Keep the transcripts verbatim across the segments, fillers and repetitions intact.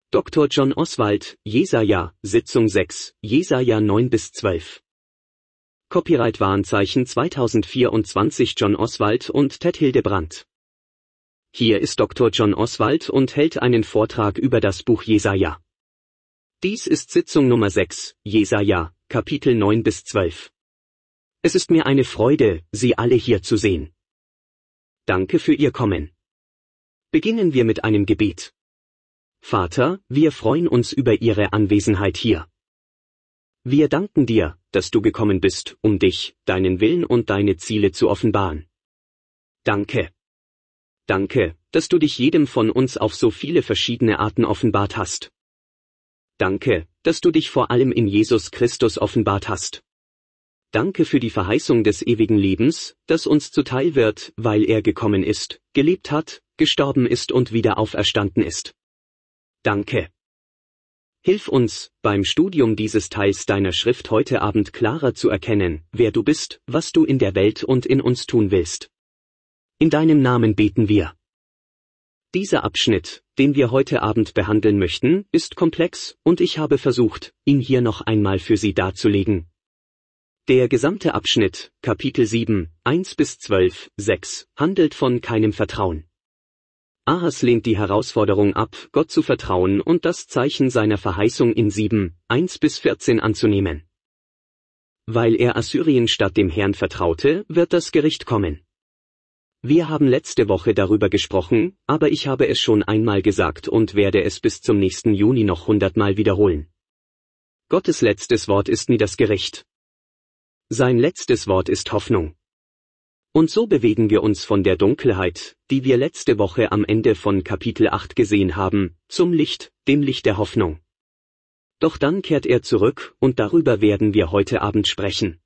Doktor John Oswald, Jesaja, Sitzung sechs, Jesaja neun bis zwölf. Copyright Warenzeichen zweitausendvierundzwanzig John Oswald und Ted Hildebrandt. Hier ist Doktor John Oswald und hält einen Vortrag über das Buch Jesaja. Dies ist Sitzung Nummer sechs, Jesaja, Kapitel neun bis zwölf. Es ist mir eine Freude, Sie alle hier zu sehen. Danke für Ihr Kommen. Beginnen wir mit einem Gebet. Vater, wir freuen uns über Ihre Anwesenheit hier. Wir danken dir, dass du gekommen bist, um dich, deinen Willen und deine Ziele zu offenbaren. Danke. Danke, dass du dich jedem von uns auf so viele verschiedene Arten offenbart hast. Danke, dass du dich vor allem in Jesus Christus offenbart hast. Danke für die Verheißung des ewigen Lebens, das uns zuteil wird, weil er gekommen ist, gelebt hat, gestorben ist und wieder auferstanden ist. Danke. Hilf uns, beim Studium dieses Teils deiner Schrift heute Abend klarer zu erkennen, wer du bist, was du in der Welt und in uns tun willst. In deinem Namen beten wir. Dieser Abschnitt, den wir heute Abend behandeln möchten, ist komplex, und ich habe versucht, ihn hier noch einmal für Sie darzulegen. Der gesamte Abschnitt, Kapitel sieben, eins bis zwölf, sechs, handelt von keinem Vertrauen. Ahas lehnt die Herausforderung ab, Gott zu vertrauen und das Zeichen seiner Verheißung in sieben, eins bis vierzehn anzunehmen. Weil er Assyrien statt dem Herrn vertraute, wird das Gericht kommen. Wir haben letzte Woche darüber gesprochen, aber ich habe es schon einmal gesagt und werde es bis zum nächsten Juni noch hundertmal wiederholen. Gottes letztes Wort ist nie das Gericht. Sein letztes Wort ist Hoffnung. Und so bewegen wir uns von der Dunkelheit, die wir letzte Woche am Ende von Kapitel acht gesehen haben, zum Licht, dem Licht der Hoffnung. Doch dann kehrt er zurück, und darüber werden wir heute Abend sprechen.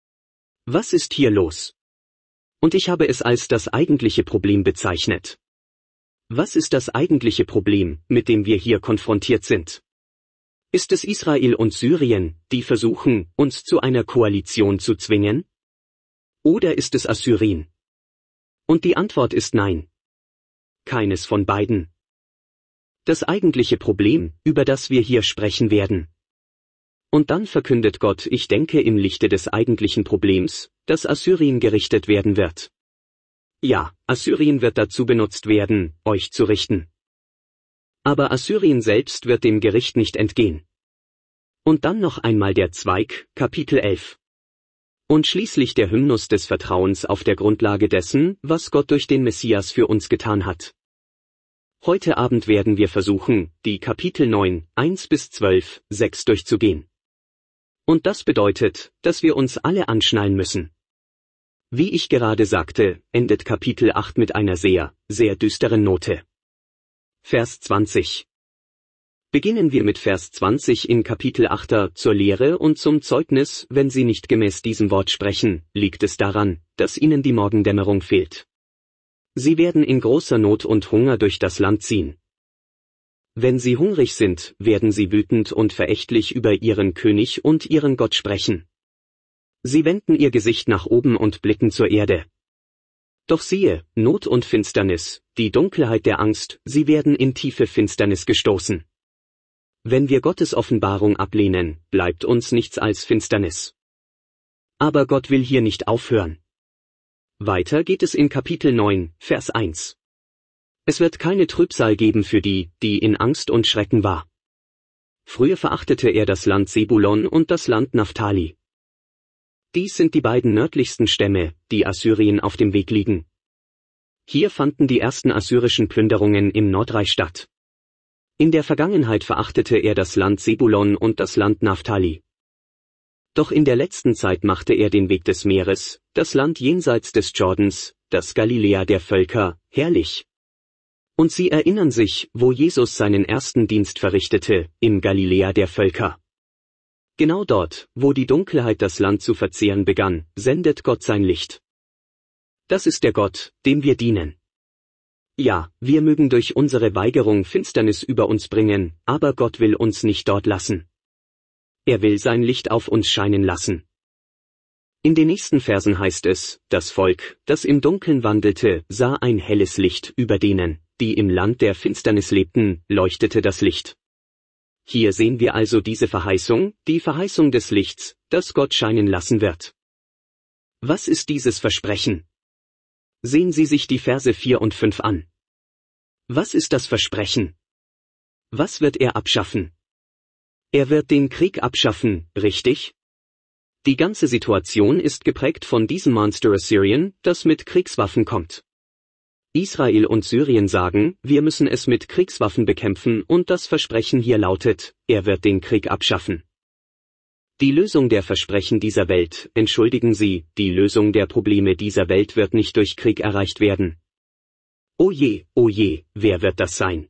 Was ist hier los? Und ich habe es als das eigentliche Problem bezeichnet. Was ist das eigentliche Problem, mit dem wir hier konfrontiert sind? Ist es Israel und Syrien, die versuchen, uns zu einer Koalition zu zwingen? Oder ist es Assyrien? Und die Antwort ist nein. Keines von beiden. Das eigentliche Problem, über das wir hier sprechen werden. Und dann verkündet Gott, ich denke im Lichte des eigentlichen Problems, dass Assyrien gerichtet werden wird. Ja, Assyrien wird dazu benutzt werden, euch zu richten. Aber Assyrien selbst wird dem Gericht nicht entgehen. Und dann noch einmal der Zweig, Kapitel elf. Und schließlich der Hymnus des Vertrauens auf der Grundlage dessen, was Gott durch den Messias für uns getan hat. Heute Abend werden wir versuchen, die Kapitel neun, eins bis zwölf, sechs durchzugehen. Und das bedeutet, dass wir uns alle anschnallen müssen. Wie ich gerade sagte, endet Kapitel acht mit einer sehr, sehr düsteren Note. Vers zwanzig. Beginnen wir mit Vers zwanzig in Kapitel acht. Zur Lehre und zum Zeugnis, wenn sie nicht gemäß diesem Wort sprechen, liegt es daran, dass ihnen die Morgendämmerung fehlt. Sie werden in großer Not und Hunger durch das Land ziehen. Wenn sie hungrig sind, werden sie wütend und verächtlich über ihren König und ihren Gott sprechen. Sie wenden ihr Gesicht nach oben und blicken zur Erde. Doch siehe, Not und Finsternis, die Dunkelheit der Angst, sie werden in tiefe Finsternis gestoßen. Wenn wir Gottes Offenbarung ablehnen, bleibt uns nichts als Finsternis. Aber Gott will hier nicht aufhören. Weiter geht es in Kapitel neun, Vers eins. Es wird keine Trübsal geben für die, die in Angst und Schrecken war. Früher verachtete er das Land Sebulon und das Land Naphtali. Dies sind die beiden nördlichsten Stämme, die Assyrien auf dem Weg liegen. Hier fanden die ersten assyrischen Plünderungen im Nordreich statt. In der Vergangenheit verachtete er das Land Sebulon und das Land Naphtali. Doch in der letzten Zeit machte er den Weg des Meeres, das Land jenseits des Jordans, das Galiläa der Völker, herrlich. Und sie erinnern sich, wo Jesus seinen ersten Dienst verrichtete, im Galiläa der Völker. Genau dort, wo die Dunkelheit das Land zu verzehren begann, sendet Gott sein Licht. Das ist der Gott, dem wir dienen. Ja, wir mögen durch unsere Weigerung Finsternis über uns bringen, aber Gott will uns nicht dort lassen. Er will sein Licht auf uns scheinen lassen. In den nächsten Versen heißt es, das Volk, das im Dunkeln wandelte, sah ein helles Licht, über denen, die im Land der Finsternis lebten, leuchtete das Licht. Hier sehen wir also diese Verheißung, die Verheißung des Lichts, das Gott scheinen lassen wird. Was ist dieses Versprechen? Sehen Sie sich die Verse vier und fünf an. Was ist das Versprechen? Was wird er abschaffen? Er wird den Krieg abschaffen, richtig? Die ganze Situation ist geprägt von diesem Monster Assyrien, das mit Kriegswaffen kommt. Israel und Syrien sagen, wir müssen es mit Kriegswaffen bekämpfen und das Versprechen hier lautet, er wird den Krieg abschaffen. Die Lösung der Versprechen dieser Welt, entschuldigen Sie, die Lösung der Probleme dieser Welt wird nicht durch Krieg erreicht werden. Oh je, oh je, wer wird das sein?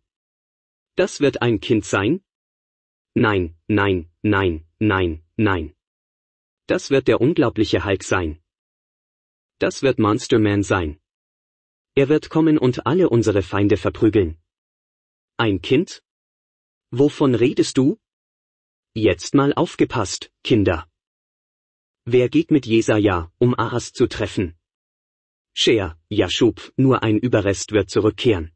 Das wird ein Kind sein? Nein, nein, nein, nein, nein. Das wird der unglaubliche Hulk sein. Das wird Monster Man sein. Er wird kommen und alle unsere Feinde verprügeln. Ein Kind? Wovon redest du? Jetzt mal aufgepasst, Kinder. Wer geht mit Jesaja, um Ahas zu treffen? Shea, Jaschub, nur ein Überrest wird zurückkehren.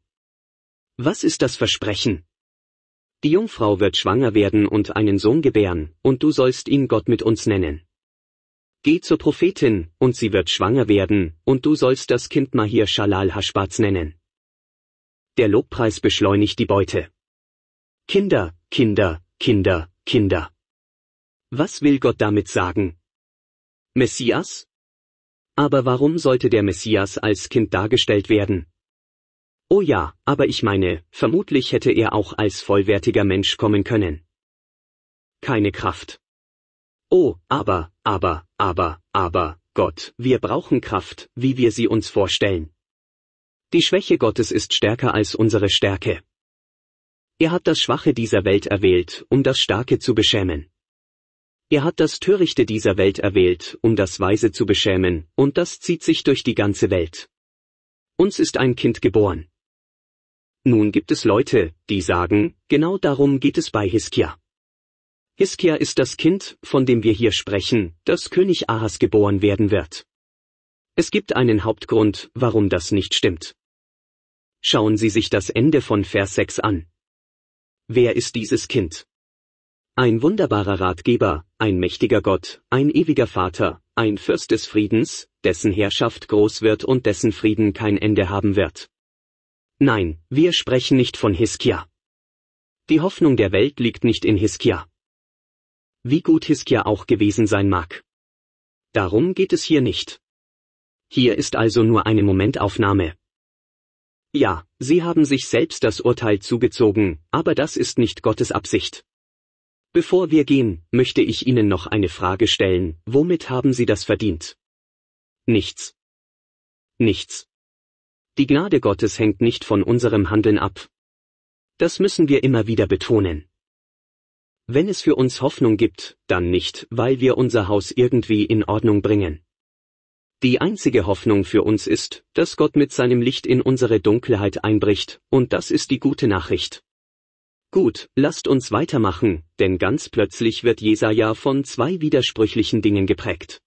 Was ist das Versprechen? Die Jungfrau wird schwanger werden und einen Sohn gebären, und du sollst ihn Gott mit uns nennen. Geh zur Prophetin, und sie wird schwanger werden, und du sollst das Kind Mahir Shalal Hashbaz nennen. Der Lobpreis beschleunigt die Beute. Kinder, Kinder, Kinder, Kinder. Was will Gott damit sagen? Messias? Aber warum sollte der Messias als Kind dargestellt werden? Oh ja, aber ich meine, vermutlich hätte er auch als vollwertiger Mensch kommen können. Keine Kraft. Oh, aber, aber, aber, aber, Gott, wir brauchen Kraft, wie wir sie uns vorstellen. Die Schwäche Gottes ist stärker als unsere Stärke. Er hat das Schwache dieser Welt erwählt, um das Starke zu beschämen. Er hat das Törichte dieser Welt erwählt, um das Weise zu beschämen, und das zieht sich durch die ganze Welt. Uns ist ein Kind geboren. Nun gibt es Leute, die sagen, genau darum geht es bei Hiskia. Hiskia ist das Kind, von dem wir hier sprechen, das König Ahas geboren werden wird. Es gibt einen Hauptgrund, warum das nicht stimmt. Schauen Sie sich das Ende von Vers sechs an. Wer ist dieses Kind? Ein wunderbarer Ratgeber, ein mächtiger Gott, ein ewiger Vater, ein Fürst des Friedens, dessen Herrschaft groß wird und dessen Frieden kein Ende haben wird. Nein, wir sprechen nicht von Hiskia. Die Hoffnung der Welt liegt nicht in Hiskia. Wie gut Hiskia auch gewesen sein mag. Darum geht es hier nicht. Hier ist also nur eine Momentaufnahme. Ja, Sie haben sich selbst das Urteil zugezogen, aber das ist nicht Gottes Absicht. Bevor wir gehen, möchte ich Ihnen noch eine Frage stellen, womit haben Sie das verdient? Nichts. Nichts. Die Gnade Gottes hängt nicht von unserem Handeln ab. Das müssen wir immer wieder betonen. Wenn es für uns Hoffnung gibt, dann nicht, weil wir unser Haus irgendwie in Ordnung bringen. Die einzige Hoffnung für uns ist, dass Gott mit seinem Licht in unsere Dunkelheit einbricht, und das ist die gute Nachricht. Gut, lasst uns weitermachen, denn ganz plötzlich wird Jesaja von zwei widersprüchlichen Dingen geprägt.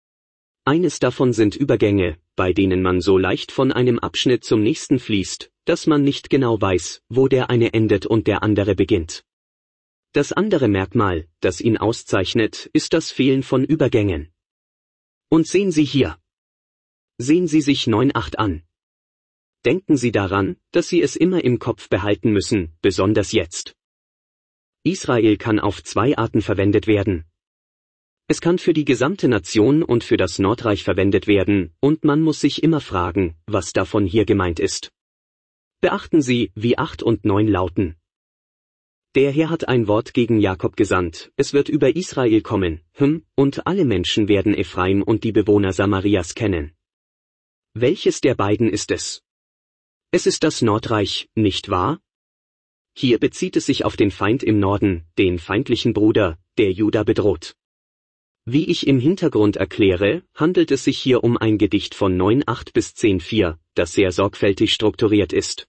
Eines davon sind Übergänge, bei denen man so leicht von einem Abschnitt zum nächsten fließt, dass man nicht genau weiß, wo der eine endet und der andere beginnt. Das andere Merkmal, das ihn auszeichnet, ist das Fehlen von Übergängen. Und sehen Sie hier. Sehen Sie sich neun acht an. Denken Sie daran, dass Sie es immer im Kopf behalten müssen, besonders jetzt. Israel kann auf zwei Arten verwendet werden. Es kann für die gesamte Nation und für das Nordreich verwendet werden, und man muss sich immer fragen, was davon hier gemeint ist. Beachten Sie, wie acht und neun lauten. Der Herr hat ein Wort gegen Jakob gesandt, es wird über Israel kommen, hm, und alle Menschen werden Ephraim und die Bewohner Samarias kennen. Welches der beiden ist es? Es ist das Nordreich, nicht wahr? Hier bezieht es sich auf den Feind im Norden, den feindlichen Bruder, der Juda bedroht. Wie ich im Hintergrund erkläre, handelt es sich hier um ein Gedicht von neun acht bis zehn vier, das sehr sorgfältig strukturiert ist.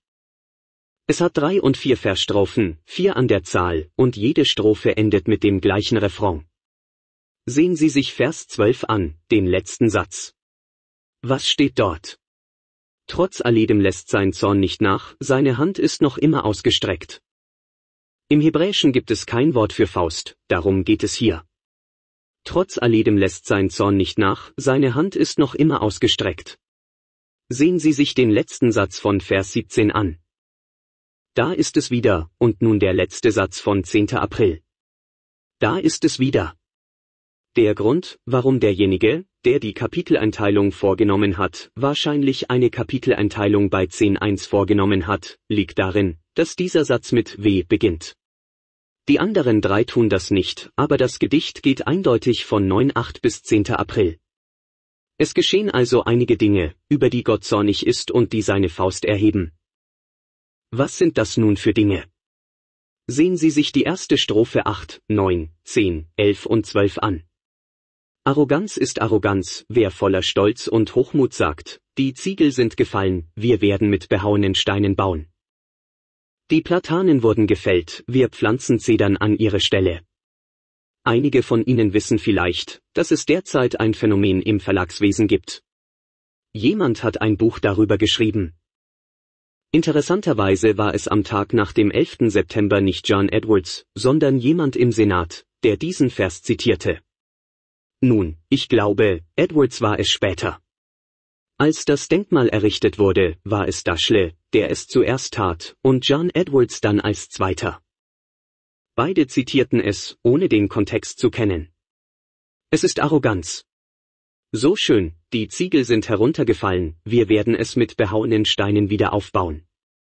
Es hat drei und vier Versstrophen, vier an der Zahl, und jede Strophe endet mit dem gleichen Refrain. Sehen Sie sich Vers zwölf an, den letzten Satz. Was steht dort? Trotz alledem lässt sein Zorn nicht nach, seine Hand ist noch immer ausgestreckt. Im Hebräischen gibt es kein Wort für Faust, darum geht es hier. Trotz alledem lässt sein Zorn nicht nach, seine Hand ist noch immer ausgestreckt. Sehen Sie sich den letzten Satz von Vers siebzehn an. Da ist es wieder, und nun der letzte Satz von zehnten April. Da ist es wieder. Der Grund, warum derjenige, der die Kapiteleinteilung vorgenommen hat, wahrscheinlich eine Kapiteleinteilung bei zehn Punkt eins vorgenommen hat, liegt darin, dass dieser Satz mit W beginnt. Die anderen drei tun das nicht, aber das Gedicht geht eindeutig von neun Punkt acht bis zehnten April. Es geschehen also einige Dinge, über die Gott zornig ist und die seine Faust erheben. Was sind das nun für Dinge? Sehen Sie sich die erste Strophe acht, neun, zehn, elf und zwölf an. Arroganz ist Arroganz, wer voller Stolz und Hochmut sagt, die Ziegel sind gefallen, wir werden mit behauenen Steinen bauen. Die Platanen wurden gefällt, wir pflanzen Zedern an ihre Stelle. Einige von Ihnen wissen vielleicht, dass es derzeit ein Phänomen im Verlagswesen gibt. Jemand hat ein Buch darüber geschrieben. Interessanterweise war es am Tag nach dem elften September nicht John Edwards, sondern jemand im Senat, der diesen Vers zitierte. Nun, ich glaube, Edwards war es später. Als das Denkmal errichtet wurde, war es Dashley, der es zuerst tat, und John Edwards dann als Zweiter. Beide zitierten es, ohne den Kontext zu kennen. Es ist Arroganz. So schön, die Ziegel sind heruntergefallen, wir werden es mit behauenen Steinen wieder aufbauen.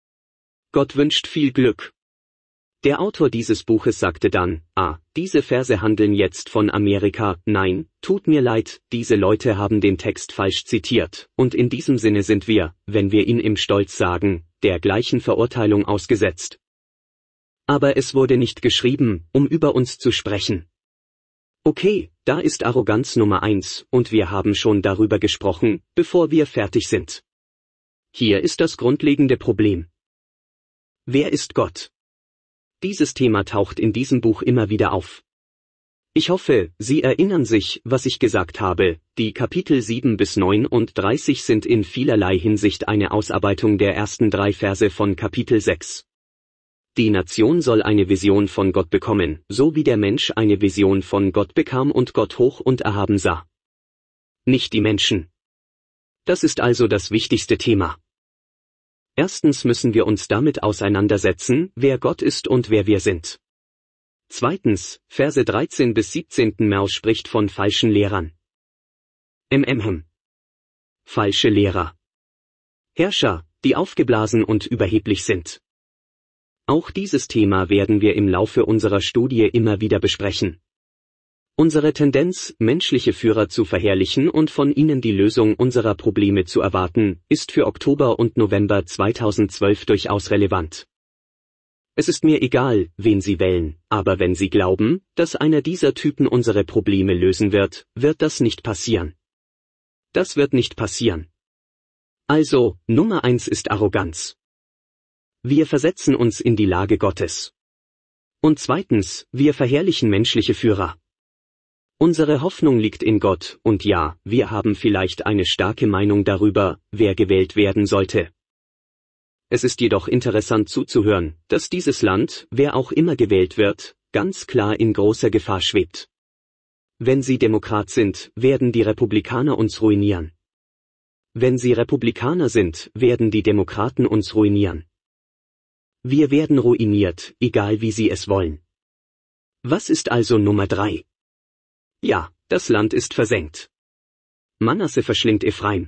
Gott wünscht viel Glück. Der Autor dieses Buches sagte dann, ah, diese Verse handeln jetzt von Amerika, nein, tut mir leid, diese Leute haben den Text falsch zitiert, und in diesem Sinne sind wir, wenn wir ihn im Stolz sagen, der gleichen Verurteilung ausgesetzt. Aber es wurde nicht geschrieben, um über uns zu sprechen. Okay, da ist Arroganz Nummer eins, und wir haben schon darüber gesprochen, bevor wir fertig sind. Hier ist das grundlegende Problem. Wer ist Gott? Dieses Thema taucht in diesem Buch immer wieder auf. Ich hoffe, Sie erinnern sich, was ich gesagt habe, die Kapitel sieben bis neununddreißig sind in vielerlei Hinsicht eine Ausarbeitung der ersten drei Verse von Kapitel sechs. Die Nation soll eine Vision von Gott bekommen, so wie der Mensch eine Vision von Gott bekam und Gott hoch und erhaben sah. Nicht die Menschen. Das ist also das wichtigste Thema. Erstens müssen wir uns damit auseinandersetzen, wer Gott ist und wer wir sind. Zweitens, Verse dreizehn bis siebzehn Merl spricht von falschen Lehrern. Mm. Falsche Lehrer. Herrscher, die aufgeblasen und überheblich sind. Auch dieses Thema werden wir im Laufe unserer Studie immer wieder besprechen. Unsere Tendenz, menschliche Führer zu verherrlichen und von ihnen die Lösung unserer Probleme zu erwarten, ist für Oktober und November zweitausendzwölf durchaus relevant. Es ist mir egal, wen Sie wählen, aber wenn Sie glauben, dass einer dieser Typen unsere Probleme lösen wird, wird das nicht passieren. Das wird nicht passieren. Also, Nummer eins ist Arroganz. Wir versetzen uns in die Lage Gottes. Und zweitens, wir verherrlichen menschliche Führer. Unsere Hoffnung liegt in Gott, und ja, wir haben vielleicht eine starke Meinung darüber, wer gewählt werden sollte. Es ist jedoch interessant zuzuhören, dass dieses Land, wer auch immer gewählt wird, ganz klar in großer Gefahr schwebt. Wenn Sie Demokrat sind, werden die Republikaner uns ruinieren. Wenn Sie Republikaner sind, werden die Demokraten uns ruinieren. Wir werden ruiniert, egal wie Sie es wollen. Was ist also Nummer drei? Ja, das Land ist versenkt. Manasse verschlingt Ephraim.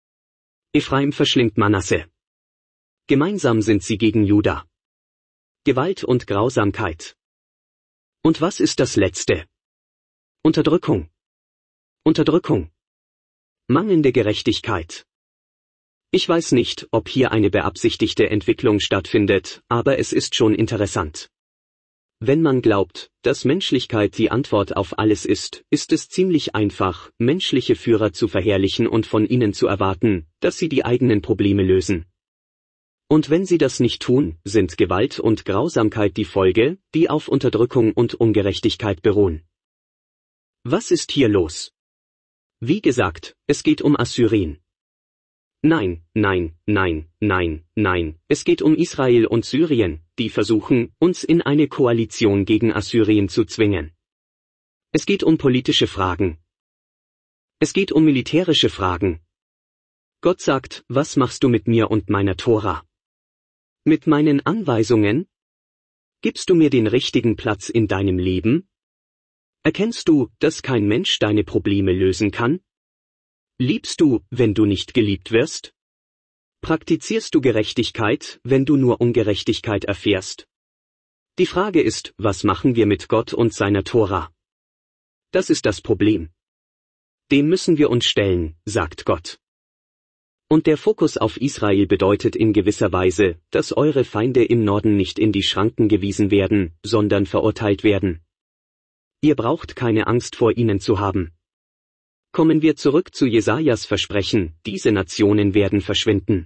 Ephraim verschlingt Manasse. Gemeinsam sind sie gegen Juda. Gewalt und Grausamkeit. Und was ist das Letzte? Unterdrückung. Unterdrückung. Mangelnde Gerechtigkeit. Ich weiß nicht, ob hier eine beabsichtigte Entwicklung stattfindet, aber es ist schon interessant. Wenn man glaubt, dass Menschlichkeit die Antwort auf alles ist, ist es ziemlich einfach, menschliche Führer zu verherrlichen und von ihnen zu erwarten, dass sie die eigenen Probleme lösen. Und wenn sie das nicht tun, sind Gewalt und Grausamkeit die Folge, die auf Unterdrückung und Ungerechtigkeit beruhen. Was ist hier los? Wie gesagt, es geht um Assyrien. Nein, nein, nein, nein, nein, es geht um Israel und Syrien, die versuchen, uns in eine Koalition gegen Assyrien zu zwingen. Es geht um politische Fragen. Es geht um militärische Fragen. Gott sagt, was machst du mit mir und meiner Tora? Mit meinen Anweisungen? Gibst du mir den richtigen Platz in deinem Leben? Erkennst du, dass kein Mensch deine Probleme lösen kann? Liebst du, wenn du nicht geliebt wirst? Praktizierst du Gerechtigkeit, wenn du nur Ungerechtigkeit erfährst? Die Frage ist, was machen wir mit Gott und seiner Tora? Das ist das Problem. Dem müssen wir uns stellen, sagt Gott. Und der Fokus auf Israel bedeutet in gewisser Weise, dass eure Feinde im Norden nicht in die Schranken gewiesen werden, sondern verurteilt werden. Ihr braucht keine Angst vor ihnen zu haben. Kommen wir zurück zu Jesajas Versprechen, diese Nationen werden verschwinden.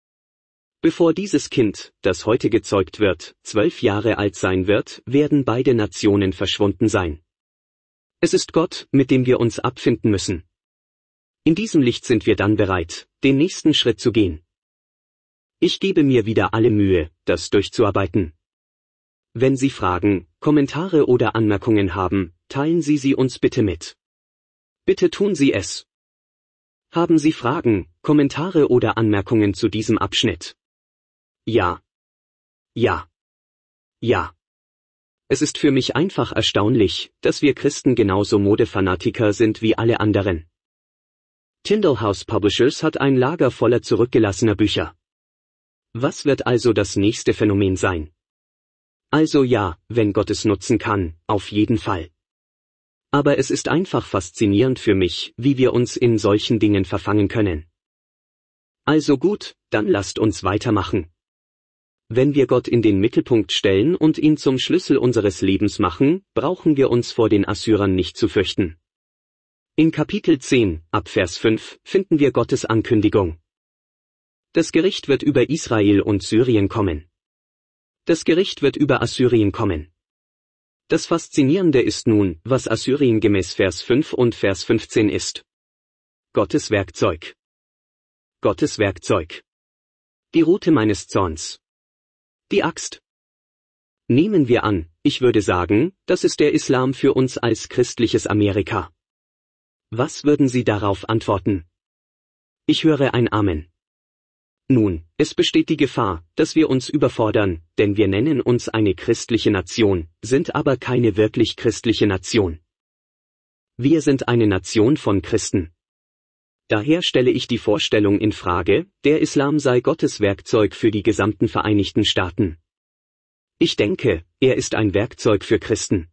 Bevor dieses Kind, das heute gezeugt wird, zwölf Jahre alt sein wird, werden beide Nationen verschwunden sein. Es ist Gott, mit dem wir uns abfinden müssen. In diesem Licht sind wir dann bereit, den nächsten Schritt zu gehen. Ich gebe mir wieder alle Mühe, das durchzuarbeiten. Wenn Sie Fragen, Kommentare oder Anmerkungen haben, teilen Sie sie uns bitte mit. Bitte tun Sie es. Haben Sie Fragen, Kommentare oder Anmerkungen zu diesem Abschnitt? Ja. Ja. Ja. Es ist für mich einfach erstaunlich, dass wir Christen genauso Modefanatiker sind wie alle anderen. Tyndall House Publishers hat ein Lager voller zurückgelassener Bücher. Was wird also das nächste Phänomen sein? Also ja, wenn Gott es nutzen kann, auf jeden Fall. Aber es ist einfach faszinierend für mich, wie wir uns in solchen Dingen verfangen können. Also gut, dann lasst uns weitermachen. Wenn wir Gott in den Mittelpunkt stellen und ihn zum Schlüssel unseres Lebens machen, brauchen wir uns vor den Assyrern nicht zu fürchten. In Kapitel zehn, ab Vers fünf, finden wir Gottes Ankündigung. Das Gericht wird über Israel und Syrien kommen. Das Gericht wird über Assyrien kommen. Das Faszinierende ist nun, was Assyrien gemäß Vers fünf und Vers fünfzehn ist. Gottes Werkzeug. Gottes Werkzeug. Die Rute meines Zorns. Die Axt. Nehmen wir an, ich würde sagen, das ist der Islam für uns als christliches Amerika. Was würden Sie darauf antworten? Ich höre ein Amen. Nun, es besteht die Gefahr, dass wir uns überfordern, denn wir nennen uns eine christliche Nation, sind aber keine wirklich christliche Nation. Wir sind eine Nation von Christen. Daher stelle ich die Vorstellung in Frage, der Islam sei Gottes Werkzeug für die gesamten Vereinigten Staaten. Ich denke, er ist ein Werkzeug für Christen.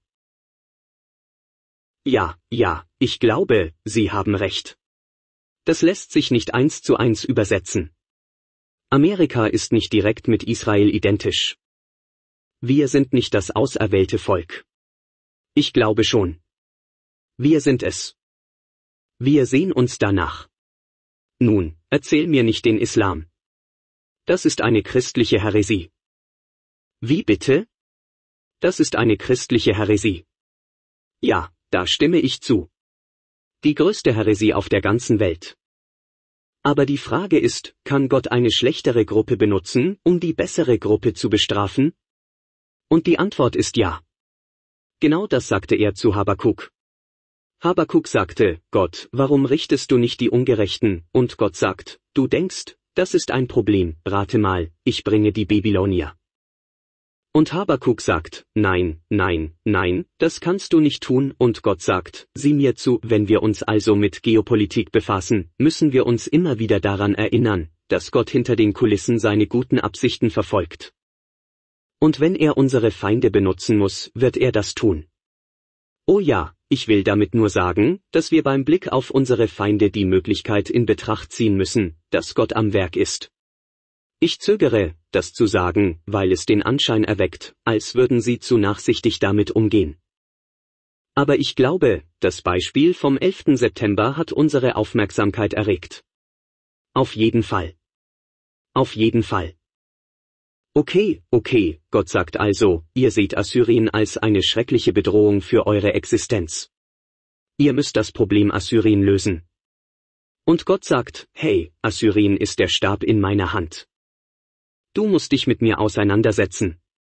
Ja, ja, ich glaube, Sie haben recht. Das lässt sich nicht eins zu eins übersetzen. Amerika ist nicht direkt mit Israel identisch. Wir sind nicht das auserwählte Volk. Ich glaube schon. Wir sind es. Wir sehen uns danach. Nun, erzähl mir nicht den Islam. Das ist eine christliche Häresie. Wie bitte? Das ist eine christliche Häresie. Ja, da stimme ich zu. Die größte Häresie auf der ganzen Welt. Aber die Frage ist, kann Gott eine schlechtere Gruppe benutzen, um die bessere Gruppe zu bestrafen? Und die Antwort ist ja. Genau das sagte er zu Habakuk. Habakuk sagte, Gott, warum richtest du nicht die Ungerechten? Und Gott sagt, du denkst, das ist ein Problem, rate mal, ich bringe die Babylonier. Und Habakuk sagt, nein, nein, nein, das kannst du nicht tun, und Gott sagt, sieh mir zu, wenn wir uns also mit Geopolitik befassen, müssen wir uns immer wieder daran erinnern, dass Gott hinter den Kulissen seine guten Absichten verfolgt. Und wenn er unsere Feinde benutzen muss, wird er das tun. Oh ja, ich will damit nur sagen, dass wir beim Blick auf unsere Feinde die Möglichkeit in Betracht ziehen müssen, dass Gott am Werk ist. Ich zögere, das zu sagen, weil es den Anschein erweckt, als würden sie zu nachsichtig damit umgehen. Aber ich glaube, das Beispiel vom elften September hat unsere Aufmerksamkeit erregt. Auf jeden Fall. Auf jeden Fall. Okay, okay, Gott sagt also, ihr seht Assyrien als eine schreckliche Bedrohung für eure Existenz. Ihr müsst das Problem Assyrien lösen. Und Gott sagt, hey, Assyrien ist der Stab in meiner Hand. Du musst dich mit mir auseinandersetzen.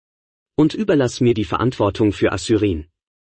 und überlass mir die Verantwortung für Assyrien.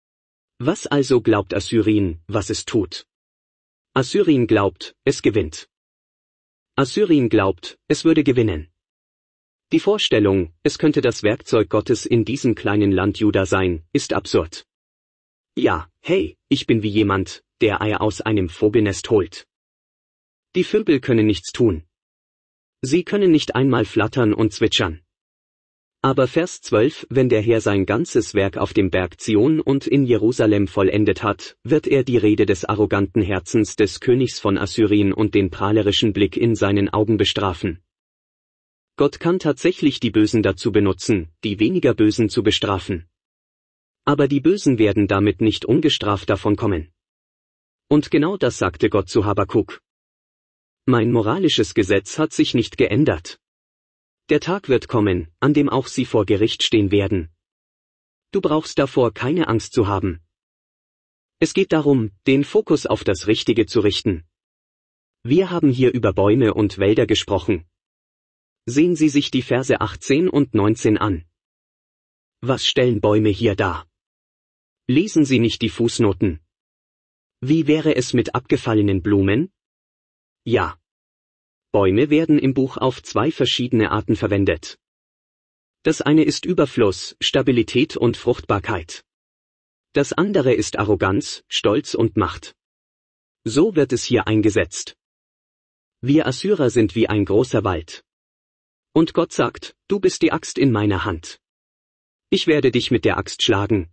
Was also glaubt Assyrien, was es tut? Assyrien glaubt, es gewinnt. Assyrien glaubt, es würde gewinnen. Die Vorstellung, es könnte das Werkzeug Gottes in diesem kleinen Land Juda sein, ist absurd. Ja, hey, ich bin wie jemand, der Eier aus einem Vogelnest holt. Die Vögel können nichts tun. Sie können nicht einmal flattern und zwitschern. Aber Vers zwölf, wenn der Herr sein ganzes Werk auf dem Berg Zion und in Jerusalem vollendet hat, wird er die Rede des arroganten Herzens des Königs von Assyrien und den prahlerischen Blick in seinen Augen bestrafen. Gott kann tatsächlich die Bösen dazu benutzen, die weniger Bösen zu bestrafen. Aber die Bösen werden damit nicht ungestraft davonkommen. Und genau das sagte Gott zu Habakuk. Mein moralisches Gesetz hat sich nicht geändert. Der Tag wird kommen, an dem auch sie vor Gericht stehen werden. Du brauchst davor keine Angst zu haben. Es geht darum, den Fokus auf das Richtige zu richten. Wir haben hier über Bäume und Wälder gesprochen. Sehen Sie sich die Verse achtzehn und neunzehn an. Was stellen Bäume hier dar? Lesen Sie nicht die Fußnoten. Wie wäre es mit abgefallenen Blumen? Ja. Bäume werden im Buch auf zwei verschiedene Arten verwendet. Das eine ist Überfluss, Stabilität und Fruchtbarkeit. Das andere ist Arroganz, Stolz und Macht. So wird es hier eingesetzt. Wir Assyrer sind wie ein großer Wald. Und Gott sagt, du bist die Axt in meiner Hand. Ich werde dich mit der Axt schlagen.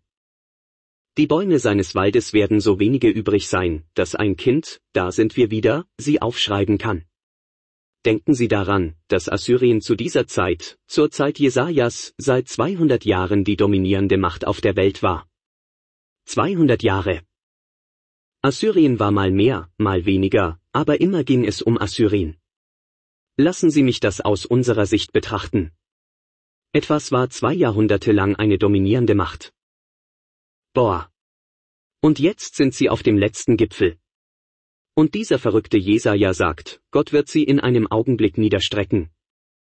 Die Bäume seines Waldes werden so wenige übrig sein, dass ein Kind, da sind wir wieder, sie aufschreiben kann. Denken Sie daran, dass Assyrien zu dieser Zeit, zur Zeit Jesajas, seit zweihundert Jahren die dominierende Macht auf der Welt war. zweihundert Jahre. Assyrien war mal mehr, mal weniger, aber immer ging es um Assyrien. Lassen Sie mich das aus unserer Sicht betrachten. Etwas war zwei Jahrhunderte lang eine dominierende Macht. Boah. Und jetzt sind sie auf dem letzten Gipfel. Und dieser verrückte Jesaja sagt, Gott wird sie in einem Augenblick niederstrecken.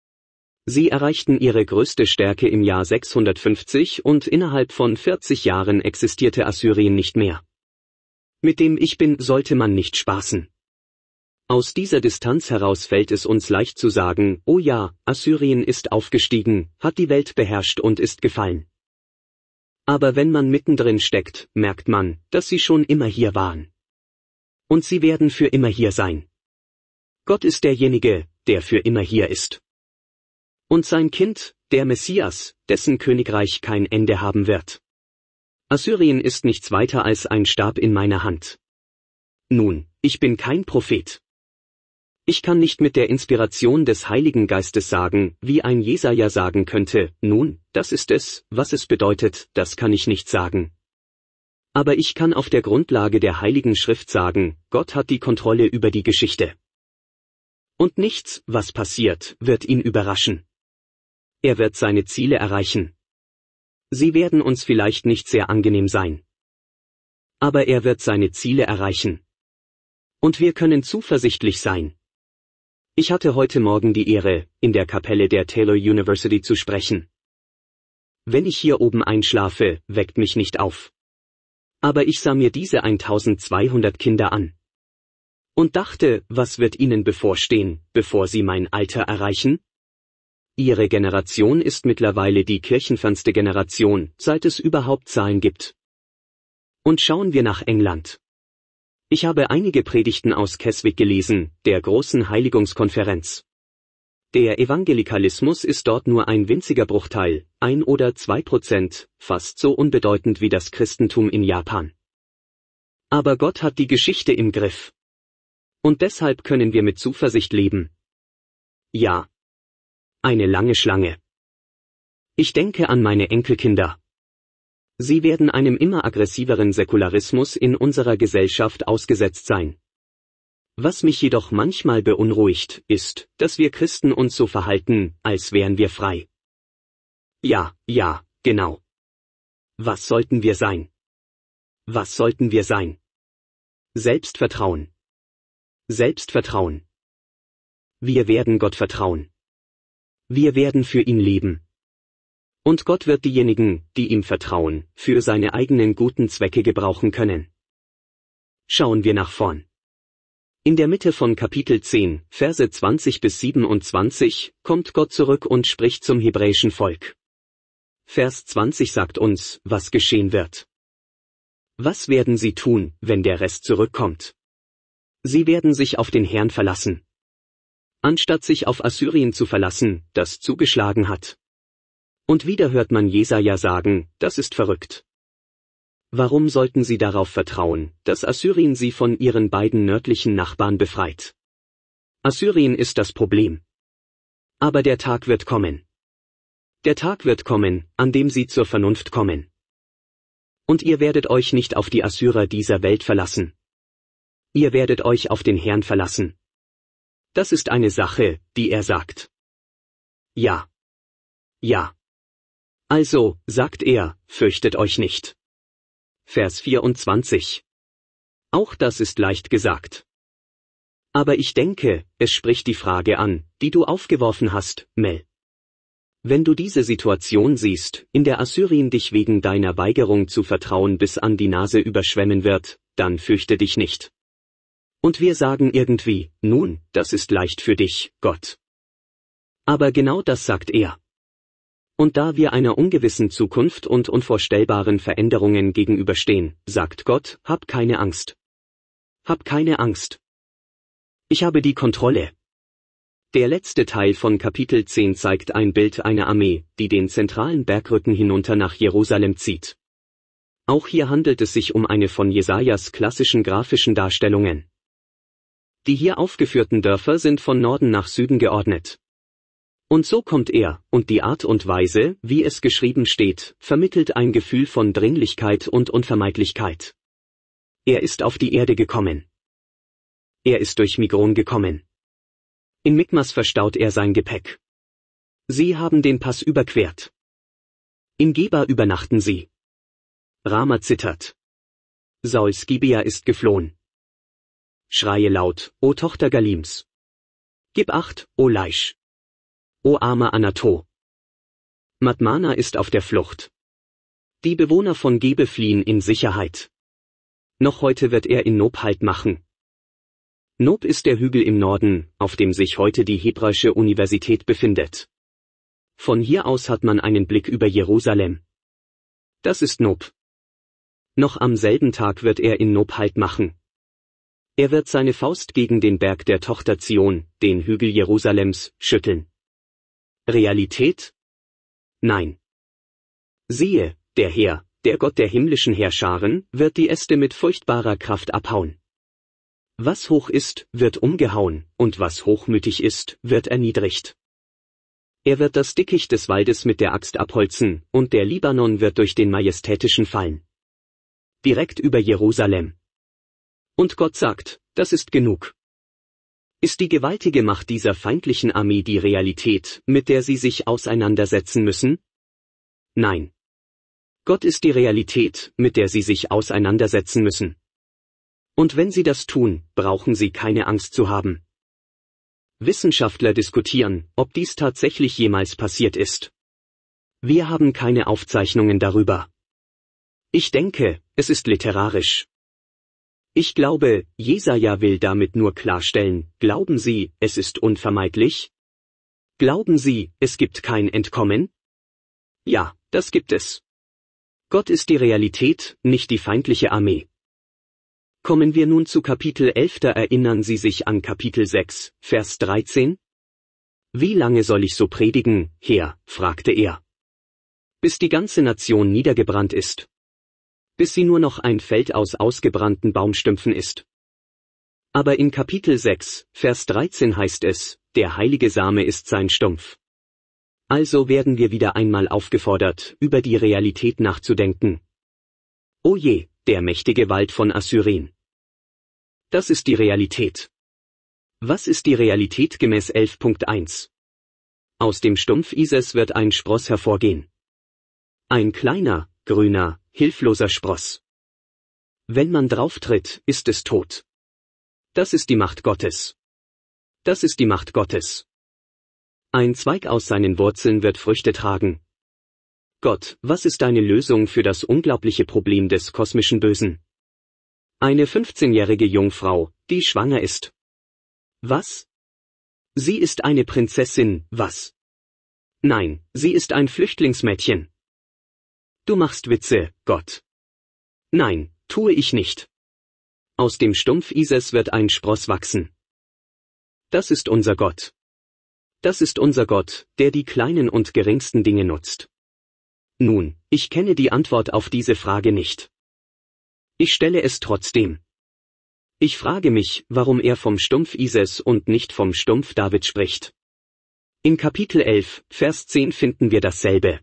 Sie erreichten ihre größte Stärke im Jahr sechshundertfünfzig und innerhalb von vierzig Jahren existierte Assyrien nicht mehr. Mit dem Ich Bin sollte man nicht spaßen. Aus dieser Distanz heraus fällt es uns leicht zu sagen, oh ja, Assyrien ist aufgestiegen, hat die Welt beherrscht und ist gefallen. Aber wenn man mittendrin steckt, merkt man, dass sie schon immer hier waren. Und sie werden für immer hier sein. Gott ist derjenige, der für immer hier ist. Und sein Kind, der Messias, dessen Königreich kein Ende haben wird. Assyrien ist nichts weiter als ein Stab in meiner Hand. Nun, ich bin kein Prophet. Ich kann nicht mit der Inspiration des Heiligen Geistes sagen, wie ein Jesaja sagen könnte, nun, das ist es, was es bedeutet, das kann ich nicht sagen. Aber ich kann auf der Grundlage der Heiligen Schrift sagen, Gott hat die Kontrolle über die Geschichte. Und nichts, was passiert, wird ihn überraschen. Er wird seine Ziele erreichen. Sie werden uns vielleicht nicht sehr angenehm sein. Aber er wird seine Ziele erreichen. Und wir können zuversichtlich sein. Ich hatte heute Morgen die Ehre, in der Kapelle der Taylor University zu sprechen. Wenn ich hier oben einschlafe, weckt mich nicht auf. Aber ich sah mir diese eintausendzweihundert Kinder an. Und dachte, was wird ihnen bevorstehen, bevor sie mein Alter erreichen? Ihre Generation ist mittlerweile die kirchenfernste Generation, seit es überhaupt Zahlen gibt. Und schauen wir nach England. Ich habe einige Predigten aus Keswick gelesen, der großen Heiligungskonferenz. Der Evangelikalismus ist dort nur ein winziger Bruchteil, ein oder zwei Prozent, fast so unbedeutend wie das Christentum in Japan. Aber Gott hat die Geschichte im Griff. Und deshalb können wir mit Zuversicht leben. Ja. Eine lange Schlange. Ich denke an meine Enkelkinder. Sie werden einem immer aggressiveren Säkularismus in unserer Gesellschaft ausgesetzt sein. Was mich jedoch manchmal beunruhigt, ist, dass wir Christen uns so verhalten, als wären wir frei. Ja, ja, genau. Was sollten wir sein? Was sollten wir sein? Selbstvertrauen. Selbstvertrauen. Wir werden Gott vertrauen. Wir werden für ihn leben. Und Gott wird diejenigen, die ihm vertrauen, für seine eigenen guten Zwecke gebrauchen können. Schauen wir nach vorn. In der Mitte von Kapitel zehn, Verse zwanzig bis siebenundzwanzig, kommt Gott zurück und spricht zum hebräischen Volk. Vers zwanzig sagt uns, was geschehen wird. Was werden sie tun, wenn der Rest zurückkommt? Sie werden sich auf den Herrn verlassen. Anstatt sich auf Assyrien zu verlassen, das zugeschlagen hat. Und wieder hört man Jesaja sagen, das ist verrückt. Warum sollten sie darauf vertrauen, dass Assyrien sie von ihren beiden nördlichen Nachbarn befreit? Assyrien ist das Problem. Aber der Tag wird kommen. Der Tag wird kommen, an dem sie zur Vernunft kommen. Und ihr werdet euch nicht auf die Assyrer dieser Welt verlassen. Ihr werdet euch auf den Herrn verlassen. Das ist eine Sache, die er sagt. Ja. Ja. Also, sagt er, fürchtet euch nicht. Vers vierundzwanzig. Auch das ist leicht gesagt. Aber ich denke, es spricht die Frage an, die du aufgeworfen hast, Mel. Wenn du diese Situation siehst, in der Assyrien dich wegen deiner Weigerung zu vertrauen bis an die Nase überschwemmen wird, dann fürchte dich nicht. Und wir sagen irgendwie, nun, das ist leicht für dich, Gott. Aber genau das sagt er. Und da wir einer ungewissen Zukunft und unvorstellbaren Veränderungen gegenüberstehen, sagt Gott, hab keine Angst. Hab keine Angst. Ich habe die Kontrolle. Der letzte Teil von Kapitel zehn zeigt ein Bild einer Armee, die den zentralen Bergrücken hinunter nach Jerusalem zieht. Auch hier handelt es sich um eine von Jesajas klassischen grafischen Darstellungen. Die hier aufgeführten Dörfer sind von Norden nach Süden geordnet. Und so kommt er, und die Art und Weise, wie es geschrieben steht, vermittelt ein Gefühl von Dringlichkeit und Unvermeidlichkeit. Er ist auf die Erde gekommen. Er ist durch Migron gekommen. In Mikmas verstaut er sein Gepäck. Sie haben den Pass überquert. In Geba übernachten sie. Rama zittert. Sauls Gibea ist geflohen. Schreie laut, o Tochter Galims. Gib acht, o Laisch. O armer Anato. Madmana ist auf der Flucht. Die Bewohner von Gebe fliehen in Sicherheit. Noch heute wird er in Nob Halt machen. Nob ist der Hügel im Norden, auf dem sich heute die Hebräische Universität befindet. Von hier aus hat man einen Blick über Jerusalem. Das ist Nob. Noch am selben Tag wird er in Nob Halt machen. Er wird seine Faust gegen den Berg der Tochter Zion, den Hügel Jerusalems, schütteln. Realität? Nein. Siehe, der Herr, der Gott der himmlischen Heerscharen, wird die Äste mit furchtbarer Kraft abhauen. Was hoch ist, wird umgehauen, und was hochmütig ist, wird erniedrigt. Er wird das Dickicht des Waldes mit der Axt abholzen, und der Libanon wird durch den Majestätischen fallen. Direkt über Jerusalem. Und Gott sagt, das ist genug. Ist die gewaltige Macht dieser feindlichen Armee die Realität, mit der sie sich auseinandersetzen müssen? Nein. Gott ist die Realität, mit der sie sich auseinandersetzen müssen. Und wenn sie das tun, brauchen sie keine Angst zu haben. Wissenschaftler diskutieren, ob dies tatsächlich jemals passiert ist. Wir haben keine Aufzeichnungen darüber. Ich denke, es ist literarisch. Ich glaube, Jesaja will damit nur klarstellen, glauben Sie, es ist unvermeidlich? Glauben Sie, es gibt kein Entkommen? Ja, das gibt es. Gott ist die Realität, nicht die feindliche Armee. Kommen wir nun zu Kapitel elf. Da erinnern Sie sich an Kapitel sechs, Vers dreizehn? Wie lange soll ich so predigen, Herr, fragte er. Bis die ganze Nation niedergebrannt ist. Bis sie nur noch ein Feld aus ausgebrannten Baumstümpfen ist. Aber in Kapitel sechs, Vers dreizehn heißt es, der heilige Same ist sein Stumpf. Also werden wir wieder einmal aufgefordert, über die Realität nachzudenken. O je, der mächtige Wald von Assyrien. Das ist die Realität. Was ist die Realität gemäß elf Punkt eins? Aus dem Stumpf Ises wird ein Spross hervorgehen. Ein kleiner, grüner, hilfloser Spross. Wenn man drauftritt, ist es tot. Das ist die Macht Gottes. Das ist die Macht Gottes. Ein Zweig aus seinen Wurzeln wird Früchte tragen. Gott, was ist deine Lösung für das unglaubliche Problem des kosmischen Bösen? Eine fünfzehnjährige Jungfrau, die schwanger ist. Was? Sie ist eine Prinzessin, was? Nein, sie ist ein Flüchtlingsmädchen. Du machst Witze, Gott. Nein, tue ich nicht. Aus dem Stumpf Ises wird ein Spross wachsen. Das ist unser Gott. Das ist unser Gott, der die kleinen und geringsten Dinge nutzt. Nun, ich kenne die Antwort auf diese Frage nicht. Ich stelle es trotzdem. Ich frage mich, warum er vom Stumpf Ises und nicht vom Stumpf David spricht. In Kapitel elf, Vers zehn finden wir dasselbe.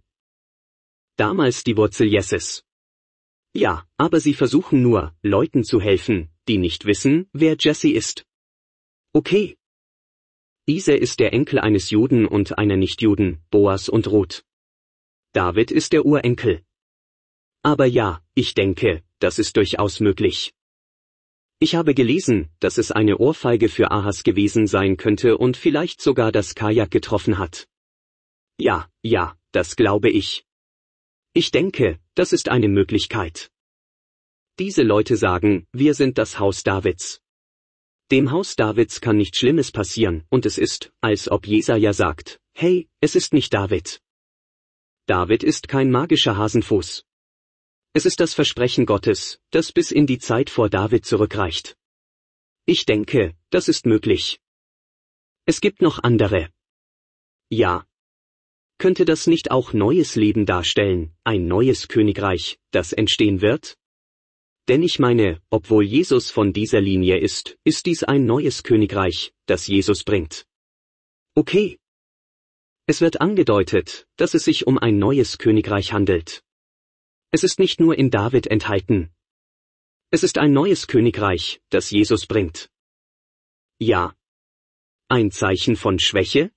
Damals die Wurzel Jesses. Ja, aber sie versuchen nur, Leuten zu helfen, die nicht wissen, wer Jesse ist. Okay. Ise ist der Enkel eines Juden und einer Nichtjuden, Boas und Ruth. David ist der Urenkel. Aber ja, ich denke, das ist durchaus möglich. Ich habe gelesen, dass es eine Ohrfeige für Ahas gewesen sein könnte und vielleicht sogar das Kajak getroffen hat. Ja, ja, das glaube ich. Ich denke, das ist eine Möglichkeit. Diese Leute sagen, wir sind das Haus Davids. Dem Haus Davids kann nichts Schlimmes passieren, und es ist, als ob Jesaja sagt, hey, es ist nicht David. David ist kein magischer Hasenfuß. Es ist das Versprechen Gottes, das bis in die Zeit vor David zurückreicht. Ich denke, das ist möglich. Es gibt noch andere. Ja. Könnte das nicht auch neues Leben darstellen, ein neues Königreich, das entstehen wird? Denn ich meine, obwohl Jesus von dieser Linie ist, ist dies ein neues Königreich, das Jesus bringt. Okay. Es wird angedeutet, dass es sich um ein neues Königreich handelt. Es ist nicht nur in David enthalten. Es ist ein neues Königreich, das Jesus bringt. Ja. Ein Zeichen von Schwäche?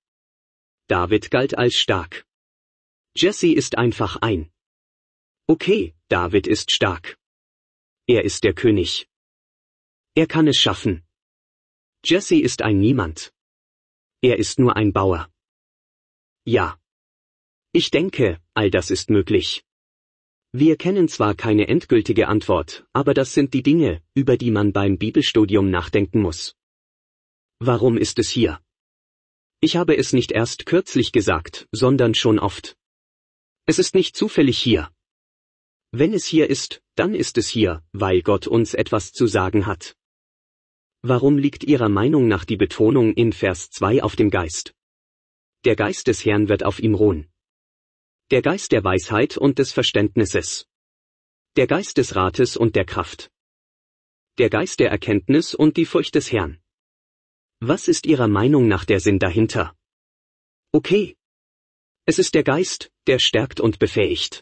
David galt als stark. Jesse ist einfach ein. Okay, David ist stark. Er ist der König. Er kann es schaffen. Jesse ist ein Niemand. Er ist nur ein Bauer. Ja. Ich denke, all das ist möglich. Wir kennen zwar keine endgültige Antwort, aber das sind die Dinge, über die man beim Bibelstudium nachdenken muss. Warum ist es hier? Ich habe es nicht erst kürzlich gesagt, sondern schon oft. Es ist nicht zufällig hier. Wenn es hier ist, dann ist es hier, weil Gott uns etwas zu sagen hat. Warum liegt Ihrer Meinung nach die Betonung in Vers zwei auf dem Geist? Der Geist des Herrn wird auf ihm ruhen. Der Geist der Weisheit und des Verständnisses. Der Geist des Rates und der Kraft. Der Geist der Erkenntnis und die Furcht des Herrn. Was ist Ihrer Meinung nach der Sinn dahinter? Okay. Es ist der Geist, der stärkt und befähigt.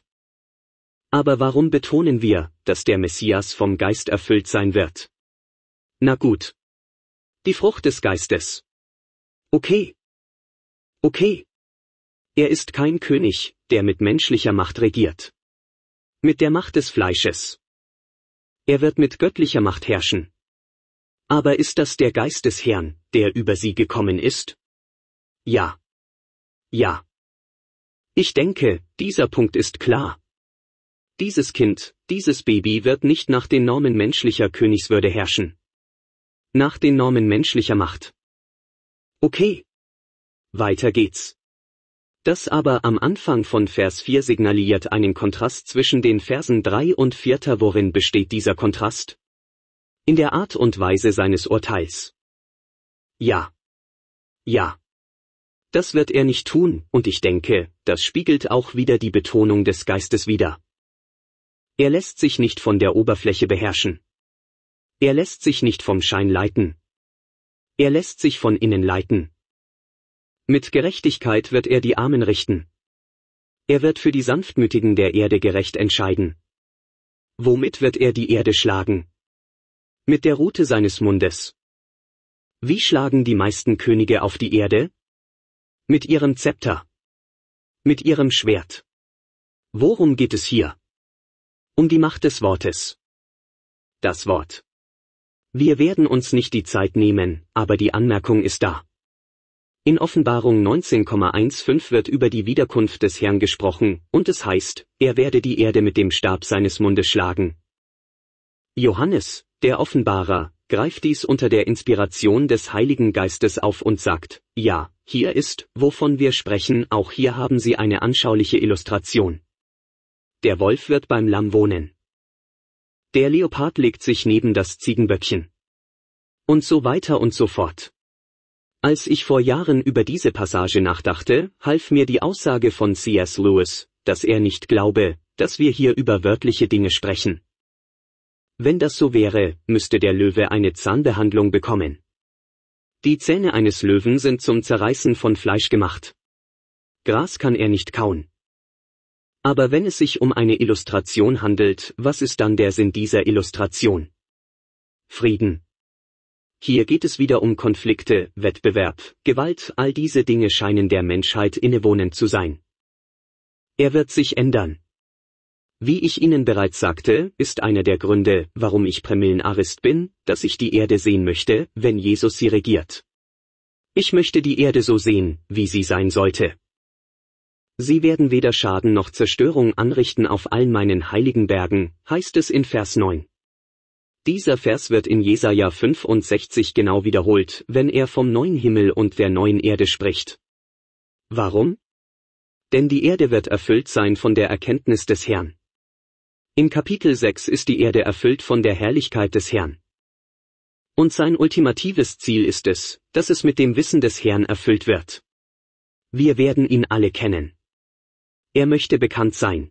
Aber warum betonen wir, dass der Messias vom Geist erfüllt sein wird? Na gut. Die Frucht des Geistes. Okay. Okay. Er ist kein König, der mit menschlicher Macht regiert. Mit der Macht des Fleisches. Er wird mit göttlicher Macht herrschen. Aber ist das der Geist des Herrn, der über sie gekommen ist? Ja. Ja. Ich denke, dieser Punkt ist klar. Dieses Kind, dieses Baby wird nicht nach den Normen menschlicher Königswürde herrschen. Nach den Normen menschlicher Macht. Okay. Weiter geht's. Das aber am Anfang von Vers vier signaliert einen Kontrast zwischen den Versen drei und vier. Worin besteht dieser Kontrast? In der Art und Weise seines Urteils. Ja. Ja. Das wird er nicht tun, und ich denke, das spiegelt auch wieder die Betonung des Geistes wider. Er lässt sich nicht von der Oberfläche beherrschen. Er lässt sich nicht vom Schein leiten. Er lässt sich von innen leiten. Mit Gerechtigkeit wird er die Armen richten. Er wird für die Sanftmütigen der Erde gerecht entscheiden. Womit wird er die Erde schlagen? Mit der Rute seines Mundes. Wie schlagen die meisten Könige auf die Erde? Mit ihrem Zepter. Mit ihrem Schwert. Worum geht es hier? Um die Macht des Wortes. Das Wort. Wir werden uns nicht die Zeit nehmen, aber die Anmerkung ist da. In Offenbarung neunzehn Komma fünfzehn wird über die Wiederkunft des Herrn gesprochen, und es heißt, er werde die Erde mit dem Stab seines Mundes schlagen. Johannes, der Offenbarer, greift dies unter der Inspiration des Heiligen Geistes auf und sagt, ja, hier ist, wovon wir sprechen, auch hier haben Sie eine anschauliche Illustration. Der Wolf wird beim Lamm wohnen. Der Leopard legt sich neben das Ziegenböckchen. Und so weiter und so fort. Als ich vor Jahren über diese Passage nachdachte, half mir die Aussage von C S Lewis, dass er nicht glaube, dass wir hier über wörtliche Dinge sprechen. Wenn das so wäre, müsste der Löwe eine Zahnbehandlung bekommen. Die Zähne eines Löwen sind zum Zerreißen von Fleisch gemacht. Gras kann er nicht kauen. Aber wenn es sich um eine Illustration handelt, was ist dann der Sinn dieser Illustration? Frieden. Hier geht es wieder um Konflikte, Wettbewerb, Gewalt, all diese Dinge scheinen der Menschheit innewohnend zu sein. Er wird sich ändern. Wie ich Ihnen bereits sagte, ist einer der Gründe, warum ich Prämillenarist bin, dass ich die Erde sehen möchte, wenn Jesus sie regiert. Ich möchte die Erde so sehen, wie sie sein sollte. Sie werden weder Schaden noch Zerstörung anrichten auf allen meinen heiligen Bergen, heißt es in Vers neun. Dieser Vers wird in Jesaja fünfundsechzig genau wiederholt, wenn er vom neuen Himmel und der neuen Erde spricht. Warum? Denn die Erde wird erfüllt sein von der Erkenntnis des Herrn. In Kapitel sechs ist die Erde erfüllt von der Herrlichkeit des Herrn. Und sein ultimatives Ziel ist es, dass es mit dem Wissen des Herrn erfüllt wird. Wir werden ihn alle kennen. Er möchte bekannt sein.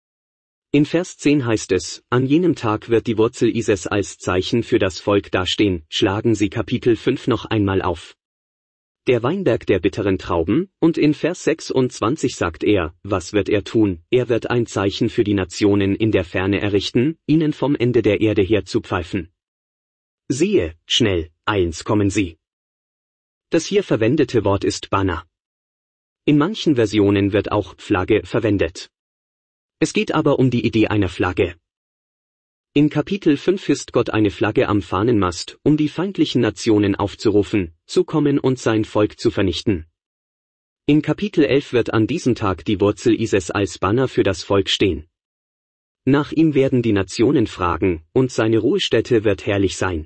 In Vers zehn heißt es, an jenem Tag wird die Wurzel Ises als Zeichen für das Volk dastehen, schlagen Sie Kapitel fünf noch einmal auf. Der Weinberg der bitteren Trauben, und in Vers sechsundzwanzig sagt er, was wird er tun, er wird ein Zeichen für die Nationen in der Ferne errichten, ihnen vom Ende der Erde her zu pfeifen. Siehe, schnell, eilends kommen sie. Das hier verwendete Wort ist Banner. In manchen Versionen wird auch Flagge verwendet. Es geht aber um die Idee einer Flagge. In Kapitel fünf hisst Gott eine Flagge am Fahnenmast, um die feindlichen Nationen aufzurufen, zu kommen und sein Volk zu vernichten. In Kapitel elf wird an diesem Tag die Wurzel Ises als Banner für das Volk stehen. Nach ihm werden die Nationen fragen, und seine Ruhestätte wird herrlich sein.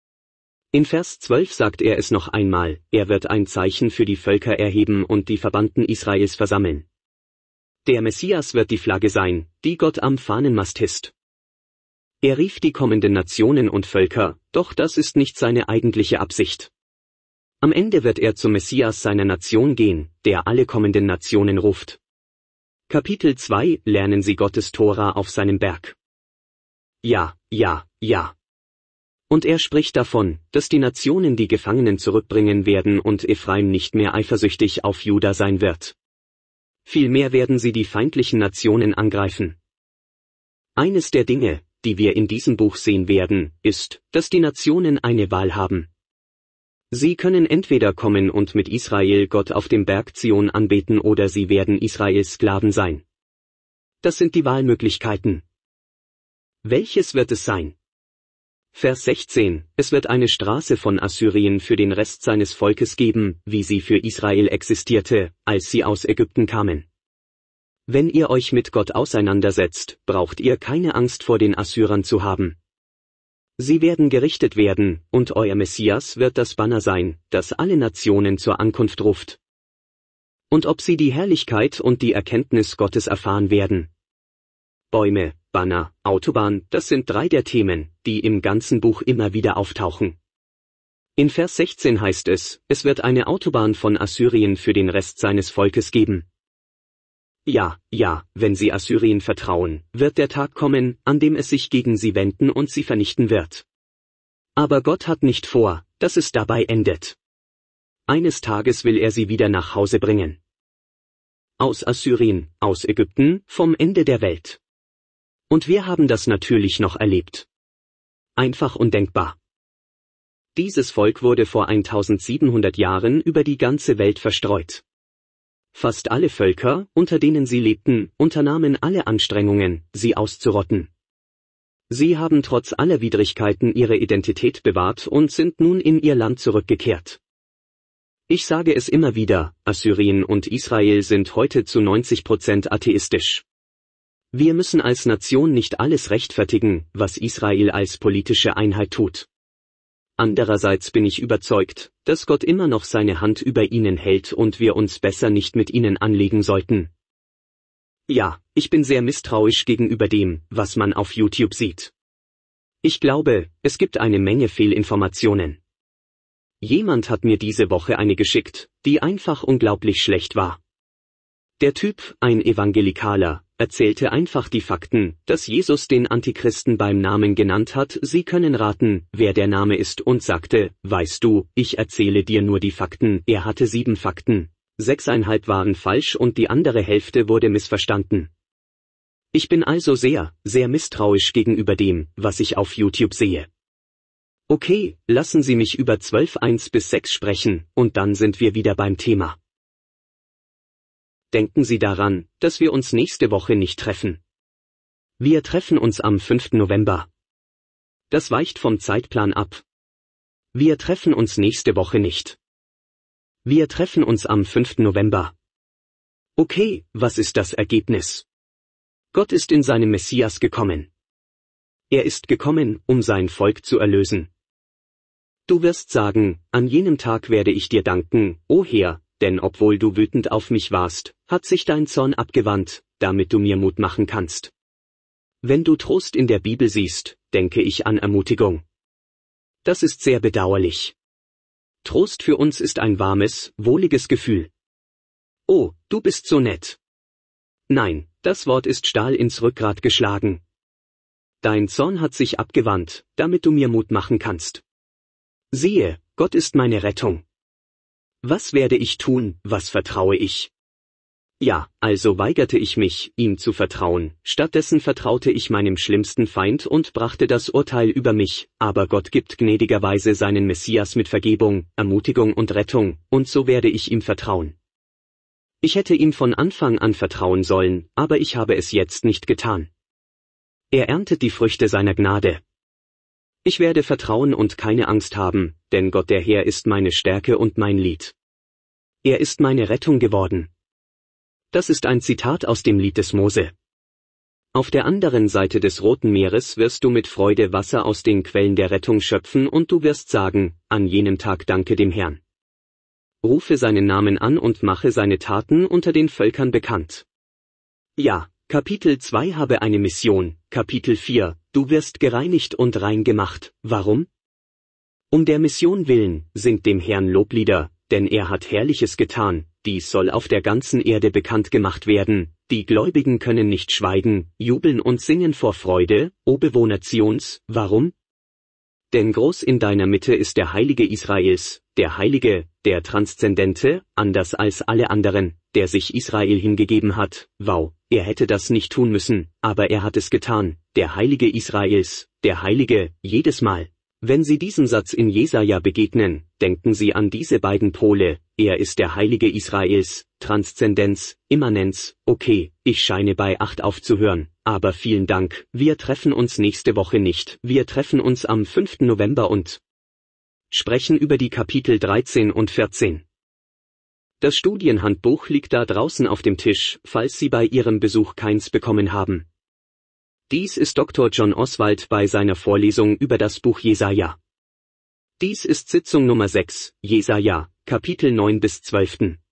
In Vers zwölf sagt er es noch einmal, er wird ein Zeichen für die Völker erheben und die Verbannten Israels versammeln. Der Messias wird die Flagge sein, die Gott am Fahnenmast hisst. Er rief die kommenden Nationen und Völker, doch das ist nicht seine eigentliche Absicht. Am Ende wird er zum Messias seiner Nation gehen, der alle kommenden Nationen ruft. Kapitel zwei Lernen Sie Gottes Tora auf seinem Berg. Ja, ja, ja. Und er spricht davon, dass die Nationen die Gefangenen zurückbringen werden und Ephraim nicht mehr eifersüchtig auf Juda sein wird. Vielmehr werden sie die feindlichen Nationen angreifen. Eines der Dinge, die wir in diesem Buch sehen werden, ist, dass die Nationen eine Wahl haben. Sie können entweder kommen und mit Israel Gott auf dem Berg Zion anbeten oder sie werden Israels Sklaven sein. Das sind die Wahlmöglichkeiten. Welches wird es sein? Vers sechzehn, es wird eine Straße von Assyrien für den Rest seines Volkes geben, wie sie für Israel existierte, als sie aus Ägypten kamen. Wenn ihr euch mit Gott auseinandersetzt, braucht ihr keine Angst vor den Assyrern zu haben. Sie werden gerichtet werden, und euer Messias wird das Banner sein, das alle Nationen zur Ankunft ruft. Und ob sie die Herrlichkeit und die Erkenntnis Gottes erfahren werden. Bäume, Banner, Autobahn, das sind drei der Themen, die im ganzen Buch immer wieder auftauchen. In Vers sechzehn heißt es, es wird eine Autobahn von Assyrien für den Rest seines Volkes geben. Ja, ja, wenn sie Assyrien vertrauen, wird der Tag kommen, an dem es sich gegen sie wenden und sie vernichten wird. Aber Gott hat nicht vor, dass es dabei endet. Eines Tages will er sie wieder nach Hause bringen. Aus Assyrien, aus Ägypten, vom Ende der Welt. Und wir haben das natürlich noch erlebt. Einfach undenkbar. Dieses Volk wurde vor eintausendsiebenhundert Jahren über die ganze Welt verstreut. Fast alle Völker, unter denen sie lebten, unternahmen alle Anstrengungen, sie auszurotten. Sie haben trotz aller Widrigkeiten ihre Identität bewahrt und sind nun in ihr Land zurückgekehrt. Ich sage es immer wieder, Assyrien und Israel sind heute zu neunzig Prozent atheistisch. Wir müssen als Nation nicht alles rechtfertigen, was Israel als politische Einheit tut. Andererseits bin ich überzeugt, dass Gott immer noch seine Hand über ihnen hält und wir uns besser nicht mit ihnen anlegen sollten. Ja, ich bin sehr misstrauisch gegenüber dem, was man auf YouTube sieht. Ich glaube, es gibt eine Menge Fehlinformationen. Jemand hat mir diese Woche eine geschickt, die einfach unglaublich schlecht war. Der Typ, ein Evangelikaler, erzählte einfach die Fakten, dass Jesus den Antichristen beim Namen genannt hat, Sie können raten, wer der Name ist und sagte, weißt du, ich erzähle dir nur die Fakten, er hatte sieben Fakten, sechseinhalb waren falsch und die andere Hälfte wurde missverstanden. Ich bin also sehr, sehr misstrauisch gegenüber dem, was ich auf YouTube sehe. Okay, lassen Sie mich über zwölf eins bis sechs sprechen, und dann sind wir wieder beim Thema. Denken Sie daran, dass wir uns nächste Woche nicht treffen. Wir treffen uns am fünften November. Das weicht vom Zeitplan ab. Wir treffen uns nächste Woche nicht. Wir treffen uns am fünften November. Okay, was ist das Ergebnis? Gott ist in seinem Messias gekommen. Er ist gekommen, um sein Volk zu erlösen. Du wirst sagen, an jenem Tag werde ich dir danken, o Herr, denn obwohl du wütend auf mich warst, hat sich dein Zorn abgewandt, damit du mir Mut machen kannst. Wenn du Trost in der Bibel siehst, denke ich an Ermutigung. Das ist sehr bedauerlich. Trost für uns ist ein warmes, wohliges Gefühl. Oh, du bist so nett. Nein, das Wort ist Stahl ins Rückgrat geschlagen. Dein Zorn hat sich abgewandt, damit du mir Mut machen kannst. Siehe, Gott ist meine Rettung. Was werde ich tun, was vertraue ich? Ja, also weigerte ich mich, ihm zu vertrauen, stattdessen vertraute ich meinem schlimmsten Feind und brachte das Urteil über mich, aber Gott gibt gnädigerweise seinen Messias mit Vergebung, Ermutigung und Rettung, und so werde ich ihm vertrauen. Ich hätte ihm von Anfang an vertrauen sollen, aber ich habe es jetzt nicht getan. Er erntet die Früchte seiner Gnade. Ich werde vertrauen und keine Angst haben, denn Gott der Herr ist meine Stärke und mein Lied. Er ist meine Rettung geworden. Das ist ein Zitat aus dem Lied des Mose. Auf der anderen Seite des Roten Meeres wirst du mit Freude Wasser aus den Quellen der Rettung schöpfen und du wirst sagen, an jenem Tag danke dem Herrn. Rufe seinen Namen an und mache seine Taten unter den Völkern bekannt. Ja, Kapitel zwei habe eine Mission, Kapitel vier, du wirst gereinigt und rein gemacht, warum? Um der Mission willen, singt dem Herrn Loblieder, denn er hat Herrliches getan, dies soll auf der ganzen Erde bekannt gemacht werden, die Gläubigen können nicht schweigen, jubeln und singen vor Freude, o Bewohner Zions, warum? Denn groß in deiner Mitte ist der Heilige Israels, der Heilige, der Transzendente, anders als alle anderen, der sich Israel hingegeben hat, wow, er hätte das nicht tun müssen, aber er hat es getan, der Heilige Israels, der Heilige, jedes Mal. Wenn Sie diesen Satz in Jesaja begegnen, denken Sie an diese beiden Pole, er ist der Heilige Israels, Transzendenz, Immanenz, okay, ich scheine bei acht aufzuhören, aber vielen Dank, wir treffen uns nächste Woche nicht, wir treffen uns am fünften November und sprechen über die Kapitel dreizehn und vierzehn. Das Studienhandbuch liegt da draußen auf dem Tisch, falls Sie bei Ihrem Besuch keins bekommen haben. Dies ist Doktor John Oswald bei seiner Vorlesung über das Buch Jesaja. Dies ist Sitzung Nummer sechs, Jesaja, Kapitel neun bis zwölf.